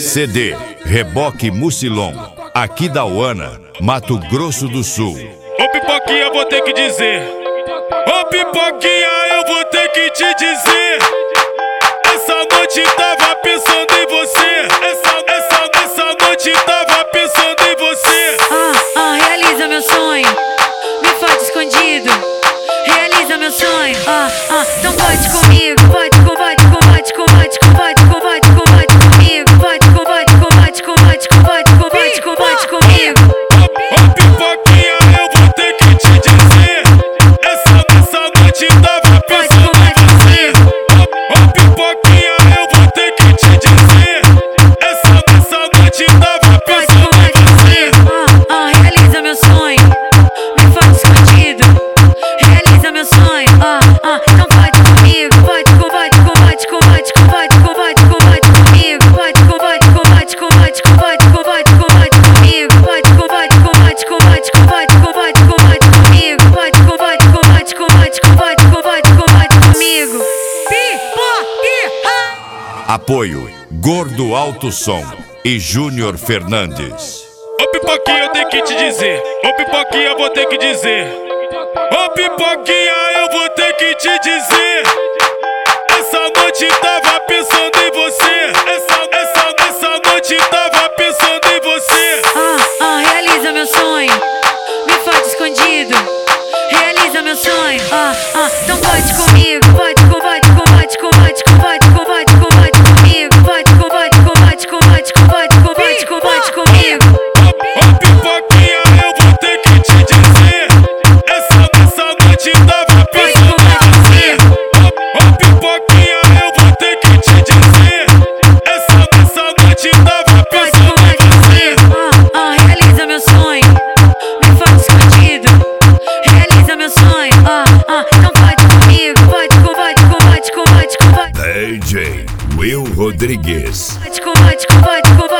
CD, Reboque Mucilon, aqui da Uana, Mato Grosso do Sul. Ô Pipoquinha, vou ter que dizer. Ô Pipoquinha, eu vou ter que te dizer. Essa noite tava pensando em você. Essa noite tava pensando em você. Realiza meu sonho, me faz escondido. Realiza meu sonho, então pode comigo, pode comigo, pode comigo. Ô Pipoquinha, eu vou ter que te dizer. Essa noite tava pensando em você. Ô Pipoquinha, eu vou ter que te dizer. Essa noite tava pensando em você. Realiza meu sonho, me faz escondido. Realiza meu sonho, então pode comigo, pode comigo, Apoio Gordo Alto Som e Júnior Fernandes. Ô Pipoquinha, eu tenho que te dizer. Ô Pipoquinha, vou ter que dizer. Ô Pipoquinha, eu vou ter que te dizer. Essa noite tava pensando em você. Essa noite tava pensando em você. Realiza meu sonho, me faz escondido. Realiza meu sonho, então pode comigo, pode comigo, Ô Pipoquinha, eu vou ter que te dizer. Essa noite tava pensando em você. Ô Pipoquinha, eu vou ter que te dizer. Essa noite tava pensando em você. Realiza meu sonho, me faz escondido. Realiza meu sonho, então pode comigo, pode DJ Will Rodrigues. comigo.